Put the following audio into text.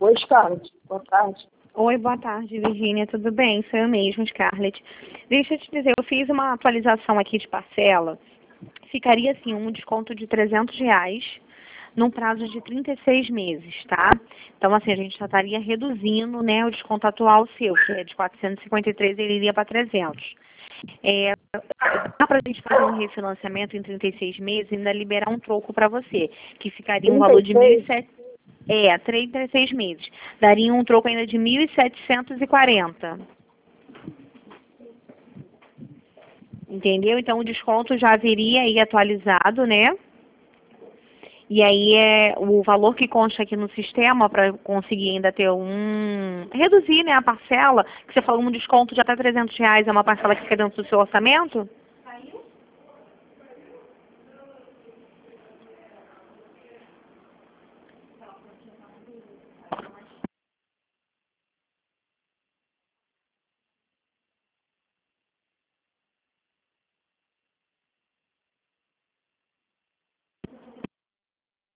Oi, Scarlett. Boa tarde. Oi, boa tarde, Virgínia. Tudo bem? Sou eu mesmo, Scarlett. Deixa eu te dizer, eu fiz uma atualização aqui de parcela. Ficaria, assim, um desconto de R$ 300 num prazo de 36 meses, tá? Então, assim, a gente já estaria reduzindo, né, o desconto atual seu, que é de 453, ele iria para 300. Dá para a gente fazer um refinanciamento em 36 meses e ainda liberar um troco para você, que ficaria um valor de 36? 1.700. 36 meses. Daria um troco ainda de 1.740. Entendeu? Então o desconto já viria aí atualizado, né? E aí o valor que consta aqui no sistema para conseguir ainda ter reduzir, né, a parcela, que você falou um desconto de até R$ 300, é uma parcela que fica dentro do seu orçamento?